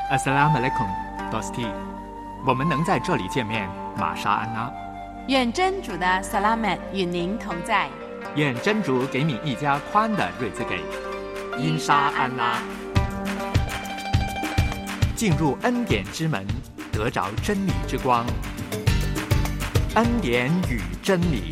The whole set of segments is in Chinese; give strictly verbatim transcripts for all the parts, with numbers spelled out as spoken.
Assalamu alaikum, Dosti。我们能在这里见面，玛莎安拉。 愿真主的萨拉曼与您同在。 愿真主给你一家宽的日子给。因沙安拉。进入恩典之门，得着真理之光。恩典与真理。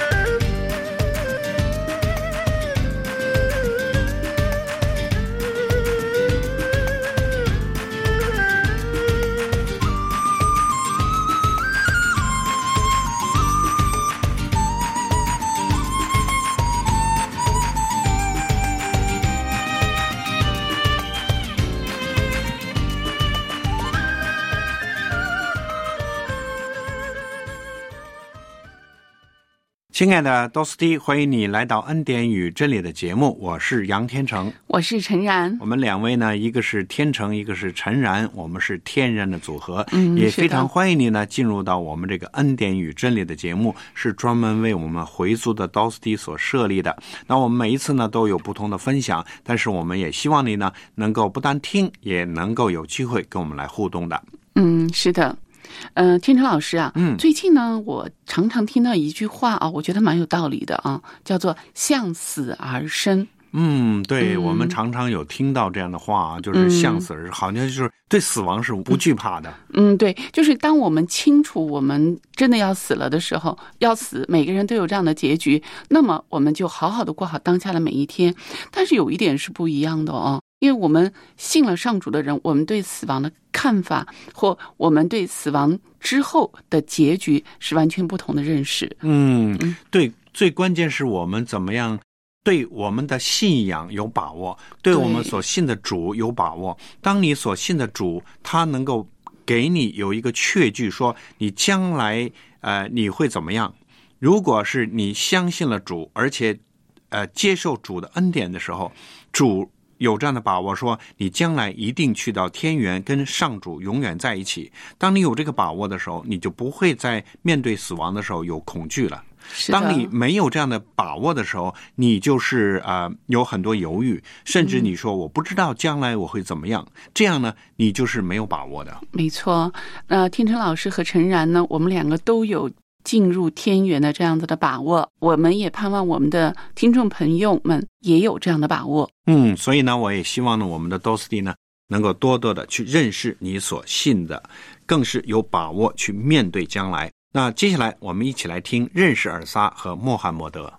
亲爱的多斯蒂，欢迎你来到恩典与真理的节目，我是杨天成， 我是陈然。 我们两位呢，一个是天成，一个是陈然，我们是天然的组合， 嗯， 也非常欢迎你呢进入到我们这个恩典与真理的节目，是专门为我们回族的多斯蒂所设立的。那我们每一次呢都有不同的分享，但是我们也希望你呢能够不但听，也能够有机会跟我们来互动的。 嗯，是的。呃，天成老师啊， 嗯， 最近呢，我常常听到一句话啊，我觉得蛮有道理的啊，叫做向死而生。 嗯，对、 嗯、 我们常常有听到这样的话啊，就是向死而生、嗯、好像就是对死亡是不惧怕的。 嗯，对，就是当我们清楚我们真的要死了的时候，要死，每个人都有这样的结局，那么我们就好好的过好当下的每一天。但是有一点是不一样的哦。因为我们信了上主的人，我们对死亡的看法或我们对死亡之后的结局是完全不同的认识。 嗯，对，最关键是我们怎么样对我们的信仰有把握，对我们所信的主有把握。当你所信的主他能够给你有一个确据，说你将来呃你会怎么样，如果是你相信了主，而且呃接受主的恩典的时候，主有这样的把握，说你将来一定去到天园跟上主永远在一起。当你有这个把握的时候，你就不会在面对死亡的时候有恐惧了。当你没有这样的把握的时候，你就是呃有很多犹豫，甚至你说我不知道将来我会怎么样、嗯、这样呢你就是没有把握的。 没错，那天成老师和陈然呢，我们两个都有进入天园的这样子的把握，我们也盼望我们的听众朋友们也有这样的把握。 嗯，所以呢我也希望呢我们的多斯蒂呢能够多多的去认识你所信的，更是有把握去面对将来。那接下来我们一起来听认识尔撒和穆罕默德。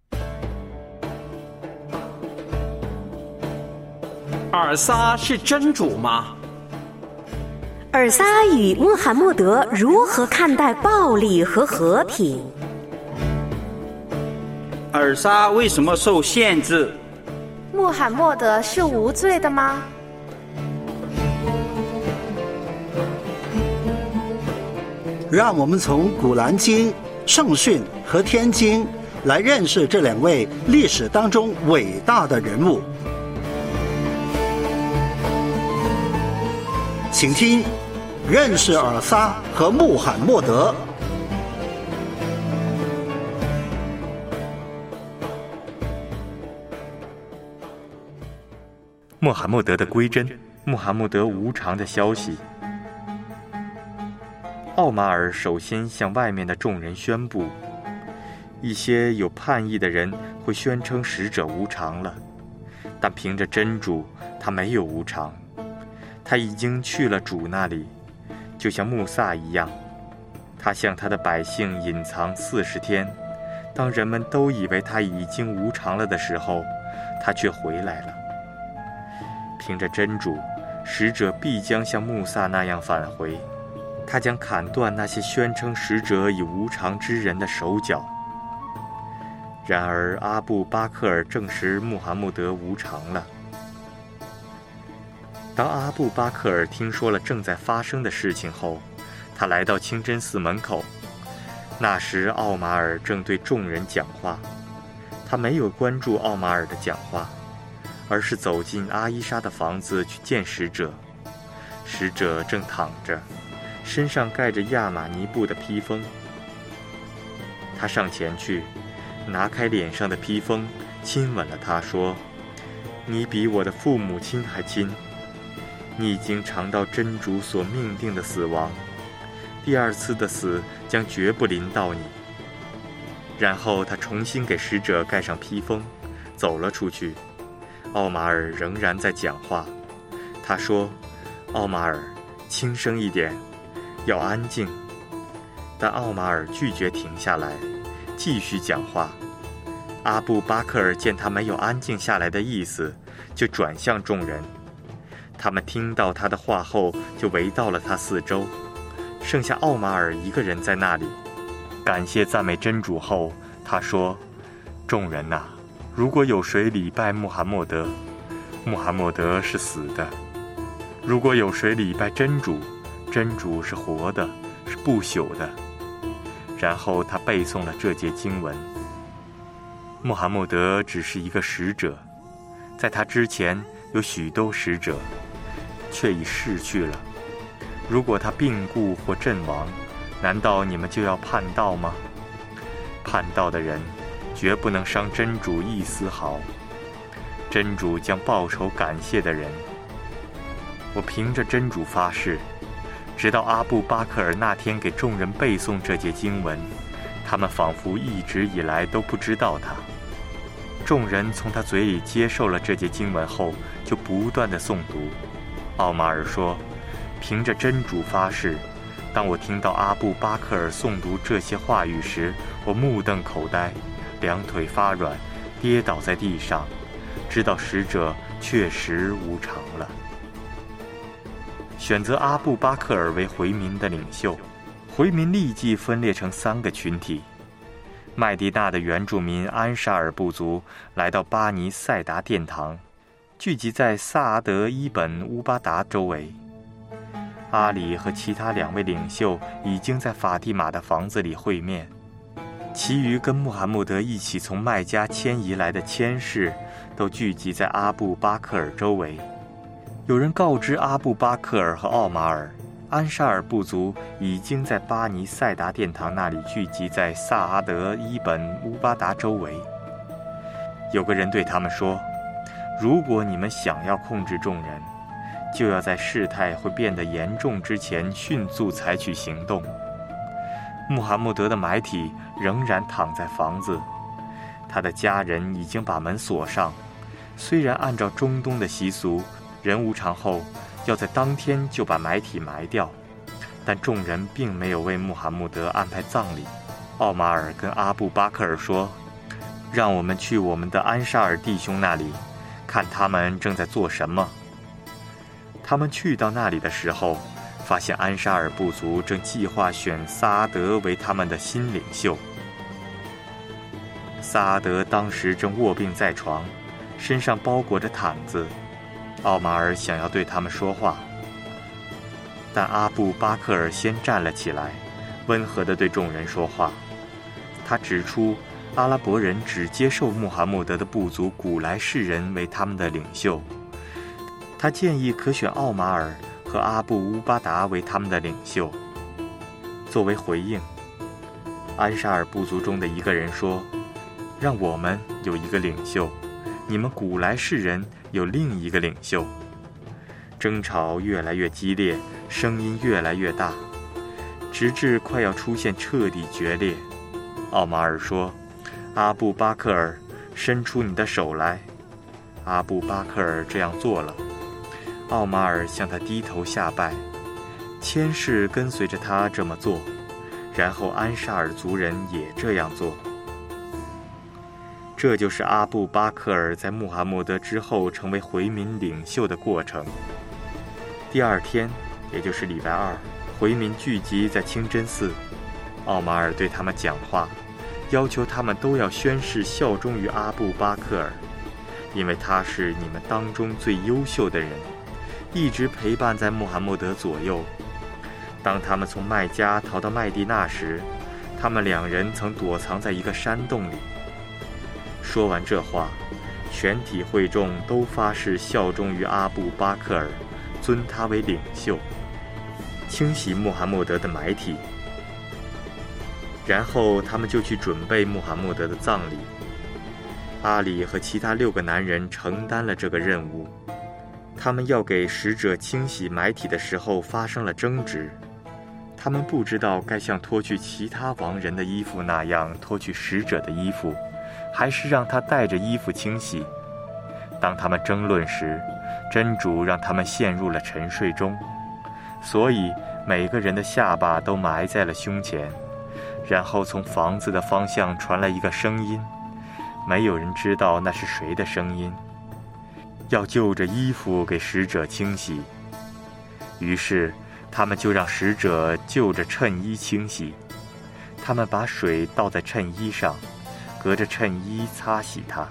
尔撒是真主吗？ 尔撒与穆罕默德如何看待暴力和和平？ 尔撒为什么受限制？ 穆罕默德是无罪的吗？ 让我们从古兰经、圣训和天经来认识这两位历史当中伟大的人物。请听认识尔撒和穆罕默德。 穆罕默德的归真，穆罕默德无常的消息。奥马尔首先向外面的众人宣布，一些有叛逆的人会宣称使者无常了，但凭着真主，他没有无常，他已经去了主那里，就像穆萨一样，他向他的百姓隐藏四十天，当人们都以为他已经无常了的时候，他却回来了。凭着真主，使者必将像穆萨那样返回，他将砍断那些宣称使者已无常之人的手脚。然而阿布巴克尔证实穆罕默德无常了。当阿布巴克尔听说了正在发生的事情后，他来到清真寺门口，那时奥马尔正对众人讲话，他没有关注奥马尔的讲话，而是走进阿伊莎的房子去见使者。使者正躺着，身上盖着亚玛尼布的披风。他上前去，拿开脸上的披风，亲吻了他，说：“你比我的父母亲还亲。” 你已经尝到真主所命定的死亡，第二次的死将绝不临到你。然后他重新给使者盖上披风，走了出去。奥马尔仍然在讲话，他说：奥马尔，轻声一点，要安静。但奥马尔拒绝停下来，继续讲话。阿布巴克尔见他没有安静下来的意思，就转向众人。他们听到他的话后，就围到了他四周，剩下奥马尔一个人在那里。感谢赞美真主后，他说：众人呐、啊，如果有谁礼拜穆罕默德，穆罕默德是死的；如果有谁礼拜真主，真主是活的，是不朽的。然后他背诵了这节经文。穆罕默德只是一个使者，在他之前有许多使者，却已逝去了。如果他病故或阵亡，难道你们就要叛道吗？叛道的人绝不能伤真主一丝毫，真主将报酬感谢的人。我凭着真主发誓，直到阿布巴克尔那天给众人背诵这节经文，他们仿佛一直以来都不知道它。众人从他嘴里接受了这节经文后，就不断地诵读。奥马尔说：凭着真主发誓，当我听到阿布巴克尔诵读这些话语时，我目瞪口呆，两腿发软，跌倒在地上，知道使者确实无常了。选择阿布巴克尔为回民的领袖，回民立即分裂成三个群体。麦地那的原住民安沙尔部族来到巴尼赛达殿堂，聚集在萨阿德伊本乌巴达周围。阿里和其他两位领袖已经在法蒂玛的房子里会面，其余跟穆罕默德一起从麦加迁移来的谦士都聚集在阿布巴克尔周围。有人告知阿布巴克尔和奥马尔，安沙尔部族已经在巴尼赛达殿堂那里聚集在萨阿德伊本乌巴达周围。有个人对他们说：如果你们想要控制众人，就要在事态会变得严重之前迅速采取行动。穆罕默德的埋体仍然躺在房子，他的家人已经把门锁上。虽然按照中东的习俗，人无常后要在当天就把埋体埋掉，但众人并没有为穆罕默德安排葬礼。奥马尔跟阿布巴克尔说：让我们去我们的安沙尔弟兄那里，看他们正在做什么。他们去到那里的时候，发现安沙尔部族正计划选萨阿德为他们的新领袖。萨阿德当时正卧病在床，身上包裹着毯子。奥马尔想要对他们说话，但阿布巴克尔先站了起来，温和地对众人说话。他指出，阿拉伯人只接受穆罕默德的部族古来士人为他们的领袖。他建议可选奥马尔和阿布乌巴达为他们的领袖。作为回应，安沙尔部族中的一个人说：让我们有一个领袖，你们古来士人有另一个领袖。争吵越来越激烈，声音越来越大，直至快要出现彻底决裂。奥马尔说：阿布巴克尔，伸出你的手来。阿布巴克尔这样做了。奥马尔向他低头下拜，谦士跟随着他这么做，然后安沙尔族人也这样做。这就是阿布巴克尔在穆罕默德之后成为回民领袖的过程。第二天，也就是礼拜二，回民聚集在清真寺，奥马尔对他们讲话，要求他们都要宣誓效忠于阿布巴克尔，因为他是你们当中最优秀的人，一直陪伴在穆罕默德左右。当他们从麦加逃到麦地那时，他们两人曾躲藏在一个山洞里。说完这话，全体会众都发誓效忠于阿布巴克尔，尊他为领袖，清洗穆罕默德的埋体。然后他们就去准备穆罕默德的葬礼。阿里和其他六个男人承担了这个任务。 他们要给使者清洗埋体的时候发生了争执，他们不知道该像脱去其他亡人的衣服那样脱去使者的衣服，还是让他带着衣服清洗。当他们争论时，真主让他们陷入了沉睡中，所以每个人的下巴都埋在了胸前。然后从房子的方向传来一个声音，没有人知道那是谁的声音，要就着衣服给使者清洗。于是他们就让使者就着衬衣清洗，他们把水倒在衬衣上，隔着衬衣擦洗它。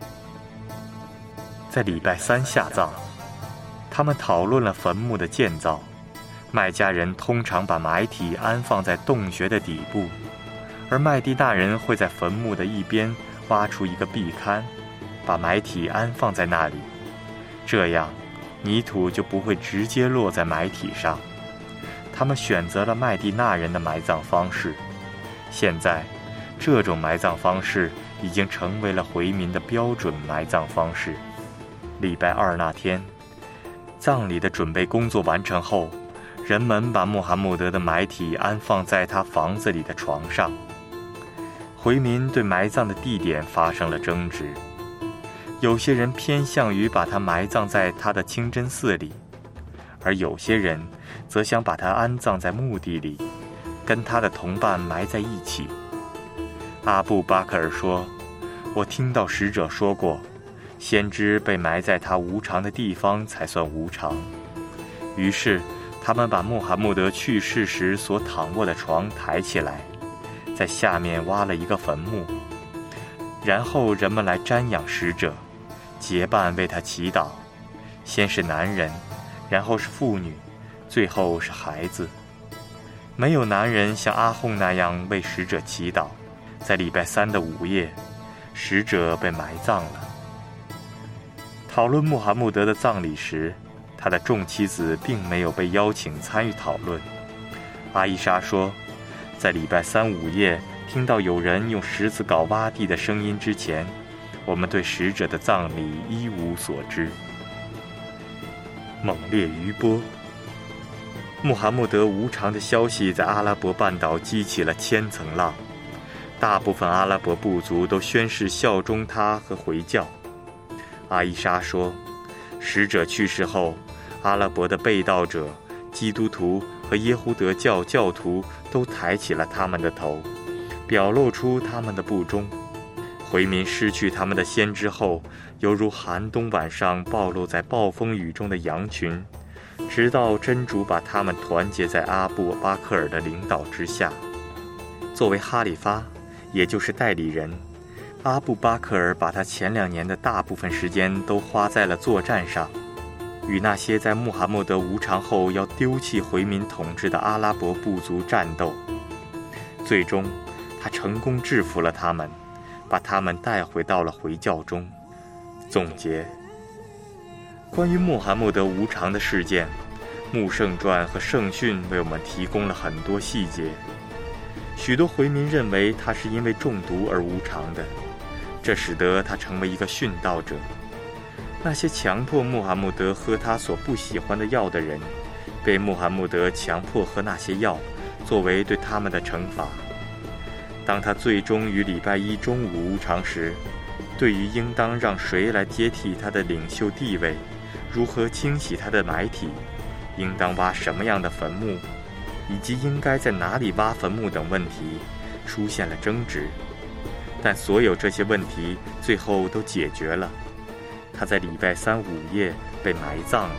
在礼拜三下葬，他们讨论了坟墓的建造。麦加人通常把埋体安放在洞穴的底部，而麦地那人会在坟墓的一边挖出一个壁龛，把埋体安放在那里，这样泥土就不会直接落在埋体上。他们选择了麦地那人的埋葬方式，现在这种埋葬方式已经成为了回民的标准埋葬方式。礼拜二那天，葬礼的准备工作完成后，人们把穆罕默德的埋体安放在他房子里的床上。回民对埋葬的地点发生了争执，有些人偏向于把他埋葬在他的清真寺里，而有些人则想把他安葬在墓地里，跟他的同伴埋在一起。阿布巴克尔说，我听到使者说过，先知被埋在他无常的地方才算无常。于是他们把穆罕默德去世时所躺卧的床抬起来，在下面挖了一个坟墓，然后人们来瞻仰使者，结伴为他祈祷，先是男人，然后是妇女，最后是孩子。没有男人像阿訇那样为使者祈祷。在礼拜三的午夜，使者被埋葬了。讨论穆罕默德的葬礼时，他的众妻子并没有被邀请参与讨论。阿伊莎说，在礼拜三午夜听到有人用石子镐挖地的声音之前，我们对使者的葬礼一无所知。猛烈余波。穆罕默德无常的消息在阿拉伯半岛激起了千层浪，大部分阿拉伯部族都宣誓效忠他和回教。阿伊莎说，使者去世后，阿拉伯的被盗者、基督徒和耶胡德教教徒都抬起了他们的头，表露出他们的不忠。回民失去他们的先知后，犹如寒冬晚上暴露在暴风雨中的羊群，直到真主把他们团结在阿布巴克尔的领导之下。作为哈里发，也就是代理人，阿布巴克尔把他前两年的大部分时间都花在了作战上，与那些在穆罕默德无常后要丢弃回民统治的阿拉伯部族战斗。最终他成功制服了他们，把他们带回到了回教中。总结：关于穆罕默德无常的事件，穆圣传和圣训为我们提供了很多细节。许多回民认为他是因为中毒而无常的，这使得他成为一个殉道者。那些强迫穆罕默德喝他所不喜欢的药的人，被穆罕默德强迫喝那些药，作为对他们的惩罚。当他最终于礼拜一中午无常时，对于应当让谁来接替他的领袖地位，如何清洗他的埋体，应当挖什么样的坟墓，以及应该在哪里挖坟墓等问题，出现了争执。但所有这些问题最后都解决了。他在礼拜三午夜被埋葬了。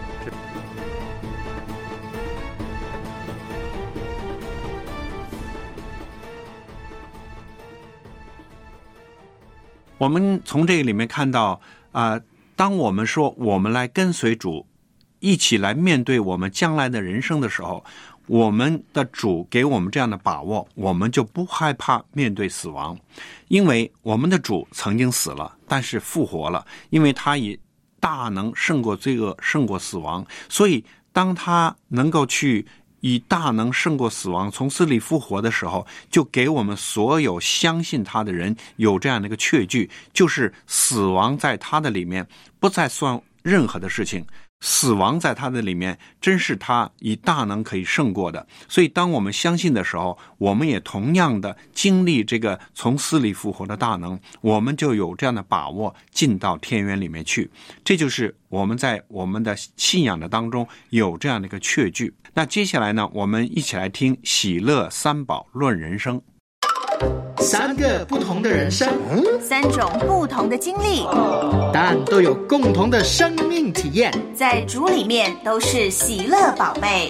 我们从这个里面看到啊、呃，当我们说我们来跟随主，一起来面对我们将来的人生的时候，我们的主给我们这样的把握，我们就不害怕面对死亡，因为我们的主曾经死了，但是复活了，因为他以大能胜过罪恶，胜过死亡，所以当他能够去以大能胜过死亡，从死里复活的时候，就给我们所有相信他的人有这样的一个确据，就是死亡在他的里面不再算任何的事情。死亡在他的里面真是他以大能可以胜过的。所以当我们相信的时候，我们也同样的经历这个从死里复活的大能，我们就有这样的把握进到天园里面去。这就是我们在我们的信仰的当中有这样的一个确据。那接下来呢，我们一起来听喜乐三宝论人生。 三个不同的人生， 三种不同的经历， 但都有共同的生命体验， 在主里面都是喜乐宝贝。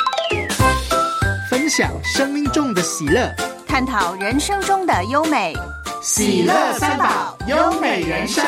分享生命中的喜乐， 探讨人生中的优美。 喜乐三宝，优美人生。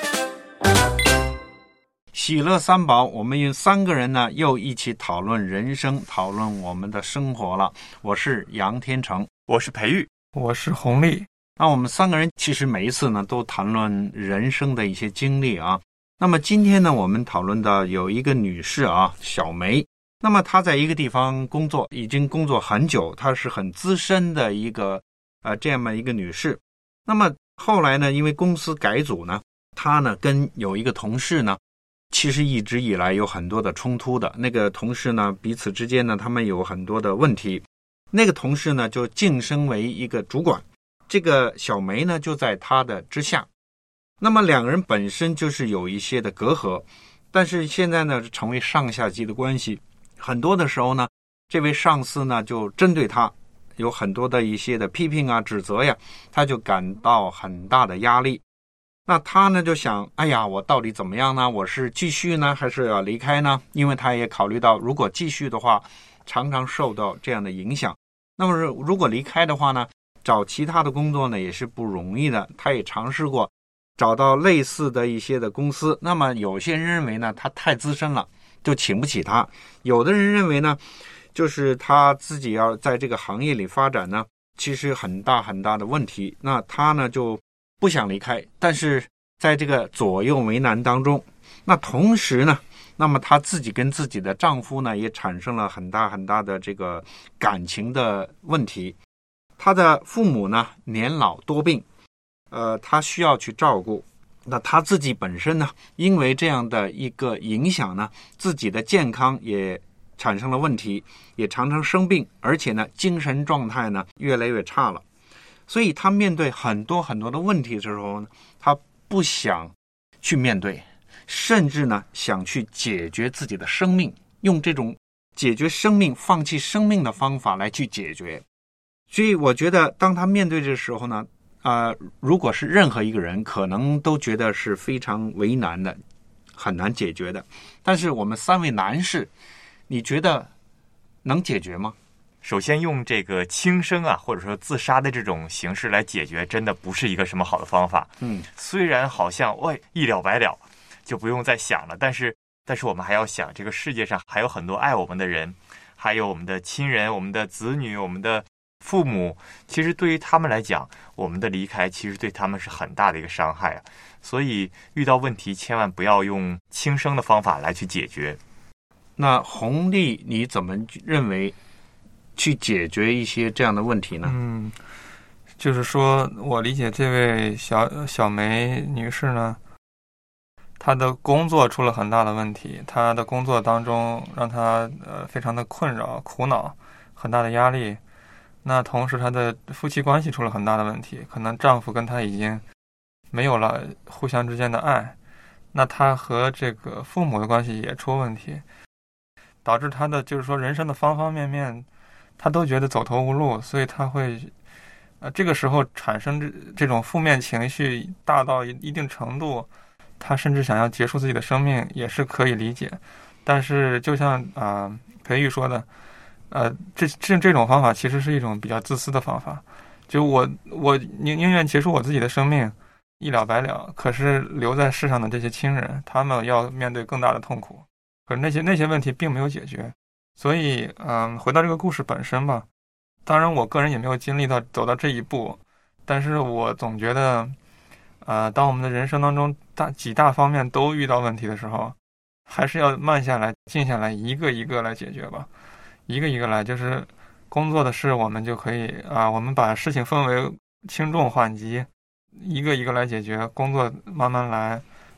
喜乐三宝，我们有三个人呢，又一起讨论人生，讨论我们的生活了。我是杨天成， 我是培育， 我是洪丽。 那我们三个人其实每一次呢都谈论人生的一些经历啊。那么今天呢，我们讨论的有一个女士啊，小梅。那么她在一个地方工作，已经工作很久，她是很资深的一个呃这么一个女士。那么后来呢，因为公司改组呢，她呢跟有一个同事呢，其实一直以来有很多的冲突的。那个同事呢，彼此之间呢，他们有很多的问题。那个同事呢，就晋升为一个主管，这个小梅呢，就在他的之下。那么两个人本身就是有一些的隔阂，但是现在呢，成为上下级的关系。很多的时候呢，这位上司呢，就针对他，有很多的一些的批评啊、指责呀，他就感到很大的压力。那他呢，就想，哎呀，我到底怎么样呢？我是继续呢，还是要离开呢？因为他也考虑到，如果继续的话，常常受到这样的影响。那么如果离开的话呢，找其他的工作呢也是不容易的。他也尝试过找到类似的一些的公司，那么有些人认为呢他太资深了，就请不起他。有的人认为呢，就是他自己要在这个行业里发展呢，其实很大很大的问题。那他呢就不想离开，但是在这个左右为难当中，那同时呢，那么她自己跟自己的丈夫呢也产生了很大很大的这个感情的问题。她的父母呢年老多病，呃，她需要去照顾。那她自己本身呢，因为这样的一个影响呢，自己的健康也产生了问题，也常常生病，而且呢精神状态呢越来越差了。所以她面对很多很多的问题的时候呢，她不想去面对，甚至呢想去解决自己的生命，用这种解决生命、放弃生命的方法来去解决。所以我觉得当他面对这时候呢，呃，如果是任何一个人，可能都觉得是非常为难的，很难解决的。但是我们三位男士，你觉得能解决吗？ 首先用这个轻生啊，或者说自杀的这种形式来解决，真的不是一个什么好的方法。 嗯， 虽然好像喂一了百了，就不用再想了，但是但是我们还要想，这个世界上还有很多爱我们的人，还有我们的亲人、我们的子女、我们的父母。其实对于他们来讲，我们的离开其实对他们是很大的一个伤害啊。所以遇到问题千万不要用轻生的方法来去解决。 那洪丽，你怎么认为去解决一些这样的问题呢？ 嗯，就是说我理解这位小小梅女士呢，她的工作出了很大的问题，她的工作当中让她呃非常的困扰、苦恼，很大的压力。那同时她的夫妻关系出了很大的问题，可能丈夫跟她已经没有了互相之间的爱，那她和这个父母的关系也出问题，导致她的就是说人生的方方面面他都觉得走投无路，所以他会呃这个时候产生这这种负面情绪大到一一定程度，他甚至想要结束自己的生命也是可以理解。但是就像啊、呃、培育说的，呃这这这种方法其实是一种比较自私的方法，就我我宁宁愿结束我自己的生命一了百了，可是留在世上的这些亲人，他们要面对更大的痛苦，可是那些那些问题并没有解决。所以嗯、呃，回到这个故事本身吧，当然我个人也没有经历到走到这一步，但是我总觉得呃，当我们的人生当中大几大方面都遇到问题的时候，还是要慢下来静下来，一个一个来解决吧，一个一个来。就是工作的事我们就可以啊、呃，我们把事情分为轻重缓急，一个一个来解决，工作慢慢来，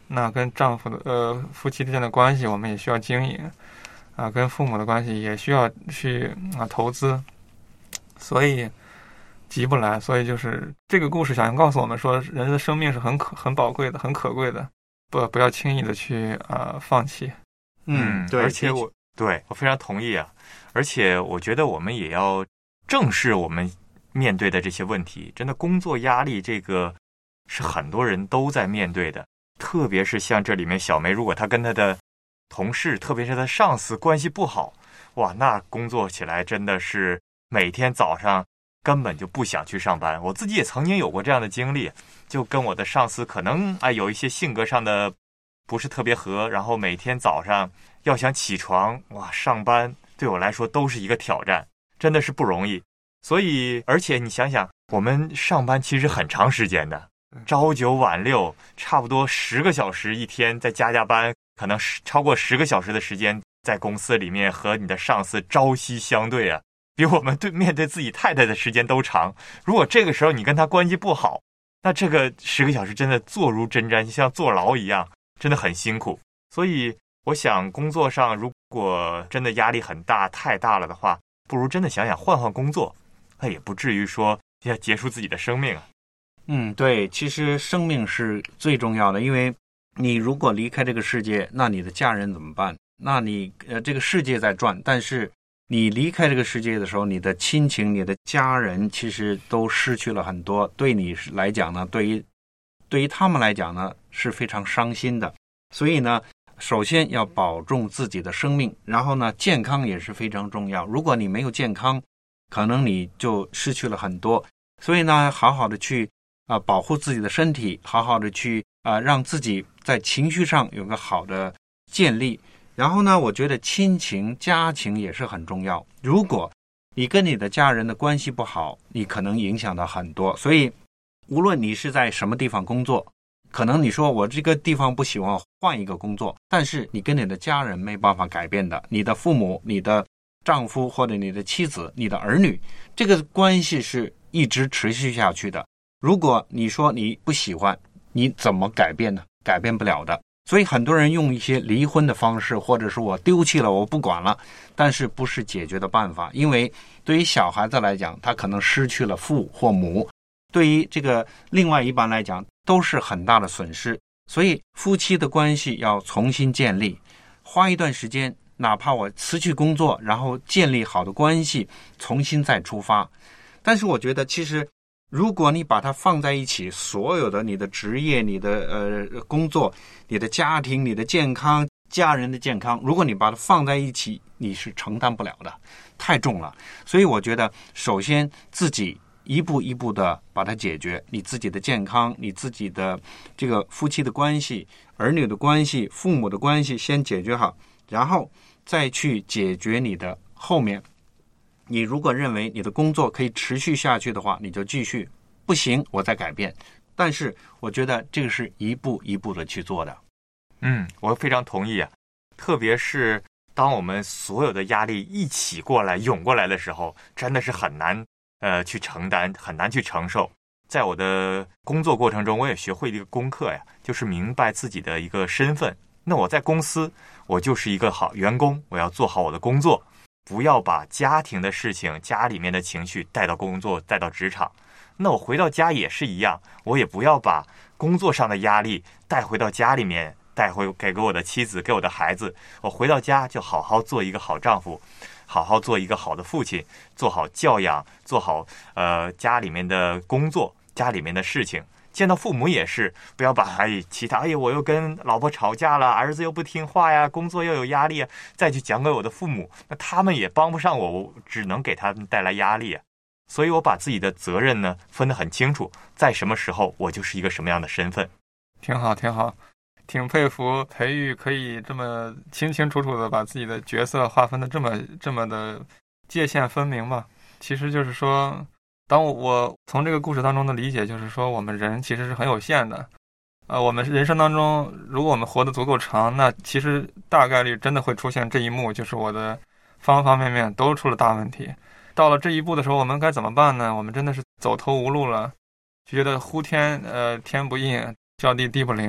那跟丈夫的呃夫妻之间的关系，我们也需要经营啊，跟父母的关系也需要去啊投资，所以急不来。所以就是这个故事想要告诉我们说，人的生命是很可很宝贵的，很可贵的，不不要轻易的去啊、呃、放弃。 嗯，对，而且我对我非常同意啊，而且我觉得我们也要正视我们面对的这些问题。真的，工作压力这个是很多人都在面对的，特别是像这里面小梅，如果她跟她的同事，特别是她上司关系不好，哇，那工作起来真的是每天早上根本就不想去上班。我自己也曾经有过这样的经历，就跟我的上司可能哎有一些性格上的不是特别合，然后每天早上要想起床哇上班，对我来说都是一个挑战，真的是不容易。所以而且你想想，我们上班其实很长时间的，朝九晚六，差不多十个小时一天，再加加班，可能超过十个小时的时间在公司里面和你的上司朝夕相对啊，比我们对面对自己太太的时间都长。如果这个时候你跟他关系不好，那这个十个小时真的坐如针毡，像坐牢一样，真的很辛苦。所以我想工作上如果真的压力很大太大了的话，不如真的想想换换工作，那也不至于说要结束自己的生命啊。 嗯，对，其实生命是最重要的，因为你如果离开这个世界，那你的家人怎么办？那你呃，这个世界在转，但是你离开这个世界的时候，你的亲情、你的家人其实都失去了很多。对你来讲呢，对于对于他们来讲呢，是非常伤心的。所以呢，首先要保重自己的生命，然后呢，健康也是非常重要。如果你没有健康，可能你就失去了很多。所以呢，好好的去啊、呃、保护自己的身体，好好的去啊、呃、让自己在情绪上有个好的建立。然后呢，我觉得亲情、家情也是很重要。如果你跟你的家人的关系不好，你可能影响到很多。所以，无论你是在什么地方工作，可能你说我这个地方不喜欢，换一个工作，但是你跟你的家人没办法改变的。你的父母、你的丈夫或者你的妻子、你的儿女，这个关系是一直持续下去的。如果你说你不喜欢，你怎么改变呢？改变不了的。所以很多人用一些离婚的方式，或者是我丢弃了，我不管了，但是不是解决的办法。因为对于小孩子来讲，他可能失去了父或母，对于这个另外一半来讲都是很大的损失。所以夫妻的关系要重新建立，花一段时间，哪怕我辞去工作，然后建立好的关系，重新再出发。但是我觉得其实如果你把它放在一起，所有的你的职业、你的呃工作、你的家庭、你的健康、家人的健康，如果你把它放在一起，你是承担不了的，太重了。所以我觉得首先自己一步一步的把它解决，你自己的健康，你自己的这个夫妻的关系、儿女的关系、父母的关系先解决好，然后再去解决你的后面。你如果认为你的工作可以持续下去的话，你就继续，不行我再改变。但是我觉得这个是一步一步的去做的。 嗯，我非常同意啊。特别是当我们所有的压力一起过来涌过来的时候，真的是很难呃去承担，很难去承受。在我的工作过程中，我也学会一个功课呀，就是明白自己的一个身份。那我在公司，我就是一个好员工，我要做好我的工作，不要把家庭的事情、家里面的情绪带到工作、带到职场。那我回到家也是一样，我也不要把工作上的压力带回到家里面，带回给给我的妻子、给我的孩子。我回到家就好好做一个好丈夫，好好做一个好的父亲，做好教养，做好呃家里面的工作、家里面的事情。见到父母也是，不要把哎其他哎我又跟老婆吵架了，儿子又不听话呀，工作又有压力，再去讲给我的父母，那他们也帮不上我，我只能给他们带来压力。所以我把自己的责任呢分得很清楚，在什么时候我就是一个什么样的身份。 挺好挺好，挺佩服培育可以这么清清楚楚的把自己的角色划分的这么这么的界限分明吧。其实就是说，当我我从这个故事当中的理解就是说，我们人其实是很有限的。呃，我们人生当中，如果我们活得足够长，那其实大概率真的会出现这一幕，就是我的方方面面都出了大问题。到了这一步的时候，我们该怎么办呢？我们真的是走投无路了，就觉得呼天呃天不应，叫地地不灵，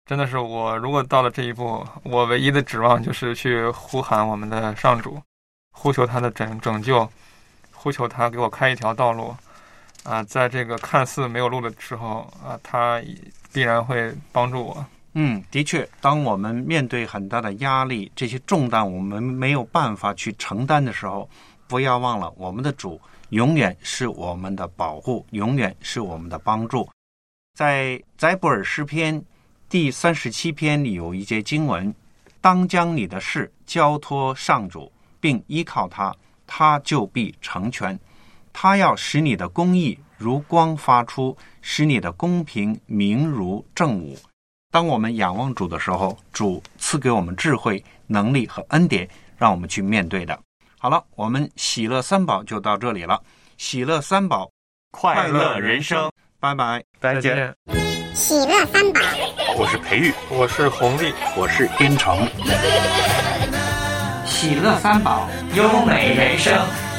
真的是我如果到了这一步，我唯一的指望就是去呼喊我们的上主，呼求他的拯拯救，呼求他给我开一条道路啊！在这个看似没有路的时候啊，他必然会帮助我。 嗯，的确，当我们面对很大的压力，这些重担我们没有办法去承担的时候，不要忘了我们的主永远是我们的保护，永远是我们的帮助。在载伯尔诗篇第三十七篇里有一节经文，当将你的事交托上主，并依靠他，他就必成全。他要使你的公义如光发出，使你的公平明如正午。当我们仰望主的时候，主赐给我们智慧、能力和恩典，让我们去面对的。好了，我们喜乐三宝就到这里了。喜乐三宝， 快乐人生， 拜拜， 再见。 喜乐三宝， 我是培育， 我是弘利， 我是边城。 喜乐三宝，优美人生。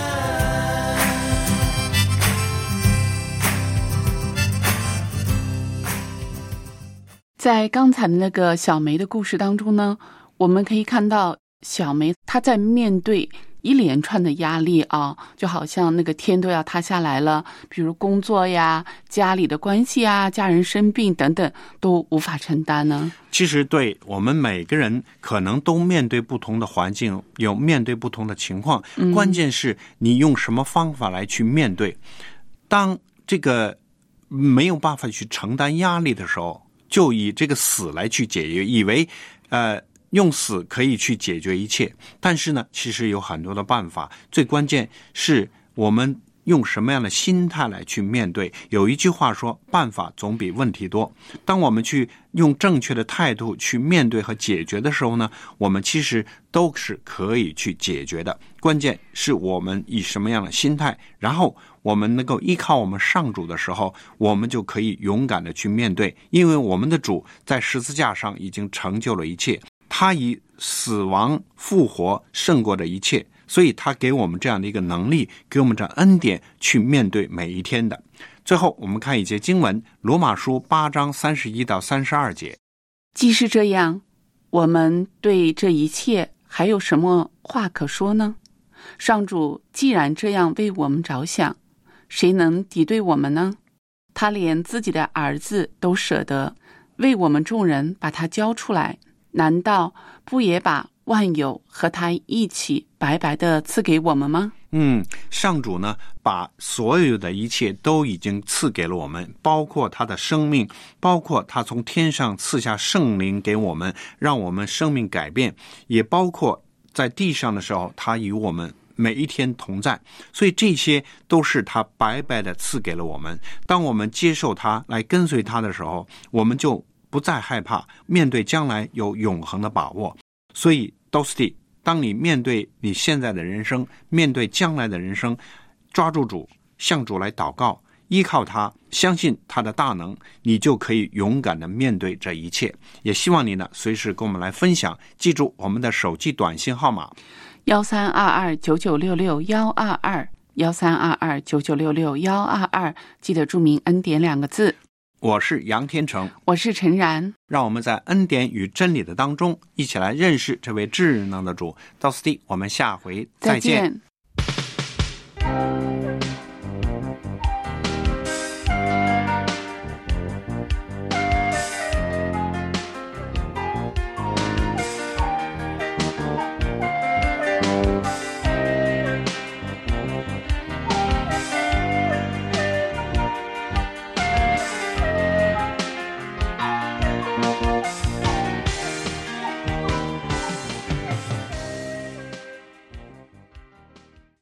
在刚才的那个小梅的故事当中呢，我们可以看到小梅她在面对一连串的压力啊，就好像那个天都要塌下来了，比如工作呀、家里的关系啊、家人生病等等，都无法承担呢。 其实对我们每个人可能都面对不同的环境，有面对不同的情况，嗯、关键是你用什么方法来去面对。当这个没有办法去承担压力的时候，就以这个死来去解决，以为呃用死可以去解决一切，但是呢，其实有很多的办法。最关键是我们用什么样的心态来去面对。有一句话说，办法总比问题多。当我们去用正确的态度去面对和解决的时候呢，我们其实都是可以去解决的。关键是我们以什么样的心态，然后我们能够依靠我们上主的时候，我们就可以勇敢的去面对，因为我们的主在十字架上已经成就了一切，他以死亡复活胜过的一切，所以他给我们这样的一个能力，给我们这样恩典去面对每一天的。最后我们看一节经文，罗马书八章三十一到三十二节。 既是这样，我们对这一切还有什么话可说呢？上主既然这样为我们着想，谁能敌对我们呢？他连自己的儿子都舍得为我们众人把他交出来，难道不也把万有和他一起白白的赐给我们吗？ 嗯，上主呢，把所有的一切都已经赐给了我们，包括他的生命，包括他从天上赐下圣灵给我们，让我们生命改变，也包括在地上的时候，他与我们每一天同在，所以这些都是他白白的赐给了我们。当我们接受他来跟随他的时候，我们就不再害怕，面对将来有永恒的把握。所以 Dosti， 当你面对你现在的人生，面对将来的人生，抓住主，向主来祷告，依靠他，相信他的大能，你就可以勇敢的面对这一切。也希望你呢随时跟我们来分享，记住我们的手机短信号码幺三二二九九六六幺二二幺三二二九九六六幺二二，记得注明恩典两个字。 我是杨天成， 我是陈然， 让我们在恩典与真理的当中一起来认识这位至能的主。到此地，我们下回再见。 再见。